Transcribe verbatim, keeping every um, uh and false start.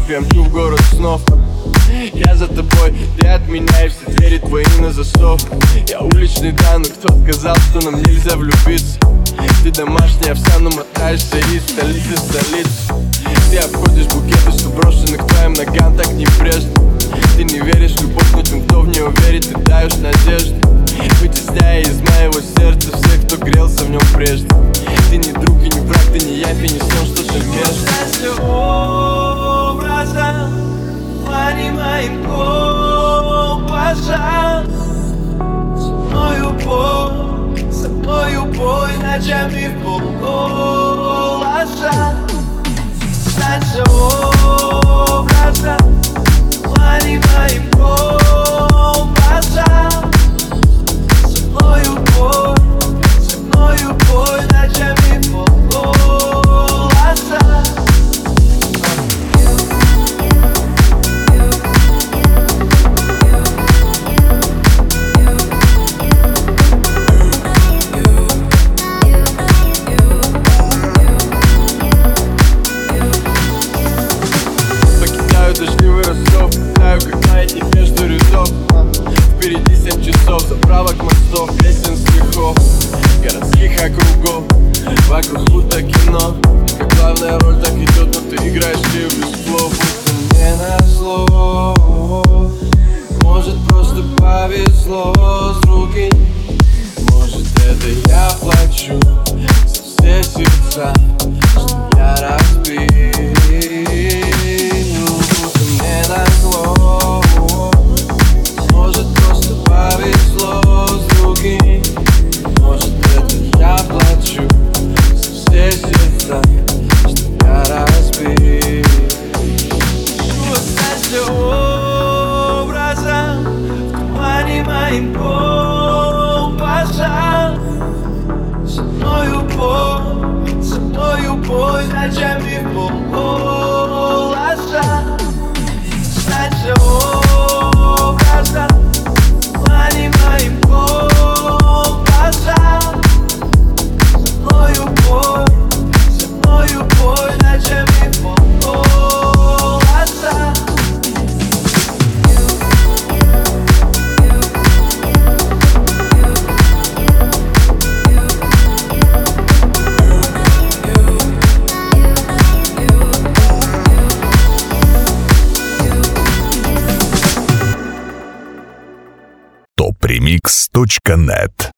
прямчу в город снов. Я за тобой, ты от меня, и все двери твои на засов. Я уличный, да, но кто сказал, что нам нельзя влюбиться? Ты домашняя овса, но мотаешься из столицы в столицу. Ты обходишь букеты, что брошены к твоим ногам так небрежно. Ты не веришь в любовь, но тем, кто в нее верит, ты даешь надежду, вытесняя из моего сердца всех, кто грелся в нем прежде. Ты не друг и не враг, ты не явь и не сон, что-то между. Образом плане моим компасом, со мною бой, со мною бой ночами в полголоса. Снится образом плане моим компасом, со мною бой, со мною бой ночами в полголоса. Дождливый рассвет, летаю как маятник между рядов. Впереди семь часов, заправок мостов, песен, стихов, городских округов. Вокруг будто кино, как главная роль так идет, но ты играешь ее без слов. Будто мне назло, может просто повезло с руки. Может это я плачу за все сердца, что я разбил. Может просто повезло с другим. Может это я плачу за все сердца, что я разбил. Останься образом в тумане моим компасом. Со мною бой, со мною бой ночами в полголоса. Останься образом в тумане моим компасом. Со мною бой, со мною бой ночами в полголоса. топ ремикс точка нет